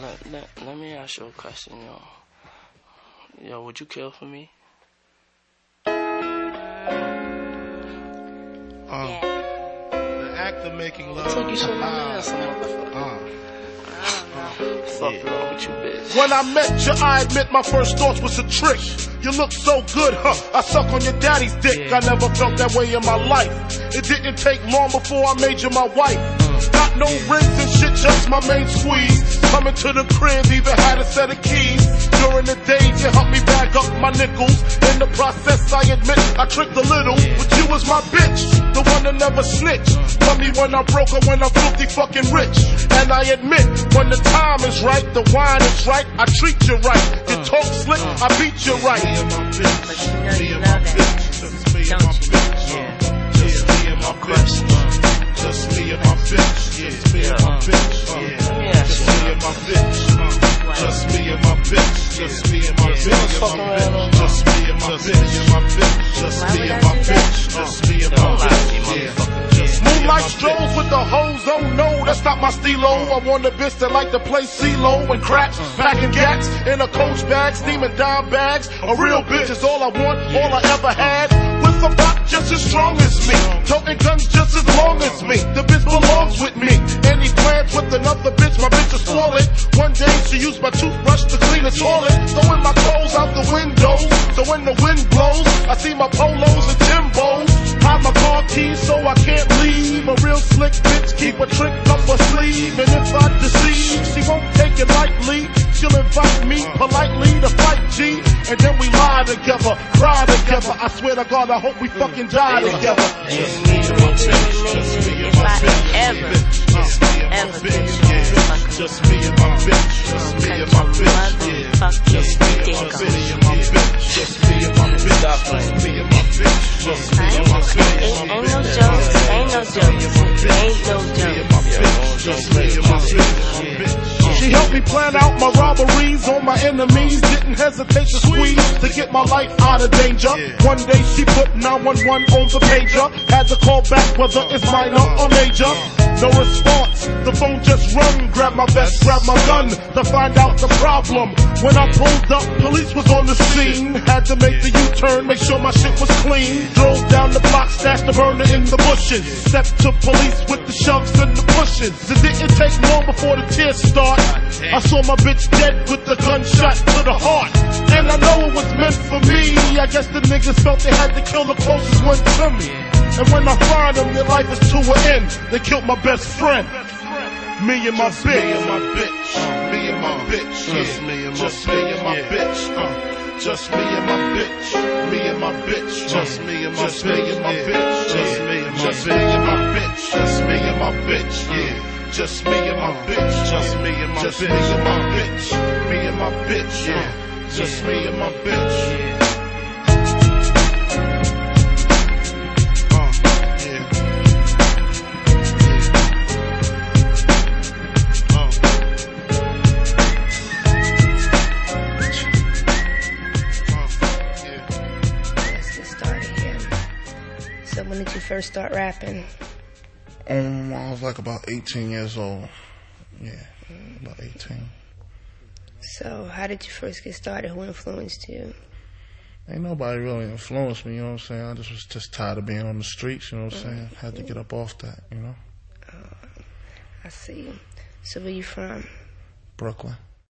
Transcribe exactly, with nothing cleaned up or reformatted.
let, let, let me ask you a question, yo. Yo, would you kill for me? Uh, yeah. The act of making love. It's like you should my ass, uh, Fuck yeah. Wrong with you, bitch. When I met you, I admit my first thoughts was a trick. You look so good, huh? I suck on your daddy's dick. Yeah. I never felt that way in my life. It didn't take long before I made you my wife. Uh. Got no rings and shit, just my main squeeze. Coming to the crib, even had a set of keys. During the day, you helped me bag up my nickels. In the process, I admit I tricked a little. But you was my bitch, the one that never snitched. Tell me when I'm broke or when I'm filthy fucking rich. And I admit, when the time is right, the wine is right, I treat you right. You talk slick, I beat you right. But you know you love it, don't you? Yeah. Just me and my bitch. Just me and my bitch. Just me and my bitch. Just me and my bitch. Just me and my bitch. Just me and my bitch. Just me and my bitch. Just me and my bitch. Just me and my bitch. Moonlight strolls with the hoes, oh no, that's not my stilo. I want a bitch that like to play CeeLo and craps, packing gats in a coach bag, steaming dime bags. A real bitch is all I want, all I ever had. With a rock just as strong as me, toting guns just as long as me. The bitch belongs with me. Any plans with another bitch, my bitch is swollen. One day she used my toothbrush to clean the toilet, throwing my clothes out the window. So when the wind blows, I see my polos and Timbos. Hide my car keys so I can't leave. A real slick bitch, keep a trick up her sleeve. And if I deceive, she won't take it lightly. She'll invite me politely to fight G. And then we lie together, cry together. I swear to God, I hope we fucking die together. Just me and my bitch. Just me and my bitch. Ever, ever bitch. Just me and my bitch. Just me and my bitch. Just me and my bitch. Just me and my bitch. Just me and my bitch. Just me and my bitch. Ain't, ain't no jokes, ain't no jokes, ain't no jokes. Just me and my bitch. She helped me plan out my robberies on my enemies. Didn't hesitate to squeeze to get my life out of danger. One day she put nine one one on the pager. Had to call back whether it's minor or major. No response, the phone just rung. Grab my vest, grab my gun to find out the problem. When I pulled up, police was on the scene. Had to make the U-turn, make sure my shit was clean. Drove down the block, stashed the burner in the bushes. Stepped to police with the shoves and the pushes. It didn't take long before the tears start. I saw my bitch dead with the gunshot to the heart. And I know it was meant for me. I guess the niggas felt they had to kill the closest one to me. And when I find them, their life is to an end. They killed my best friend. Me and my bitch. Me and my bitch. Me and my bitch. Just me and my Just me and my bitch. Uh, just me and my bitch. Me and my bitch. Just me and my Just me and my bitch. Just me and my Just me and my bitch. Just me and my bitch. Yeah. Just me and my bitch. Just me and my Just me and my bitch. Me and my bitch. Yeah. Just me and my bitch. When did you first start rapping? Um, I was like about eighteen years old. Yeah, about eighteen. So, how did you first get started? Who influenced you? Ain't nobody really influenced me, you know what I'm saying? I just was just tired of being on the streets, you know what I'm saying? Had to get up off that, you know? Uh, I see. So, where you from? Brooklyn.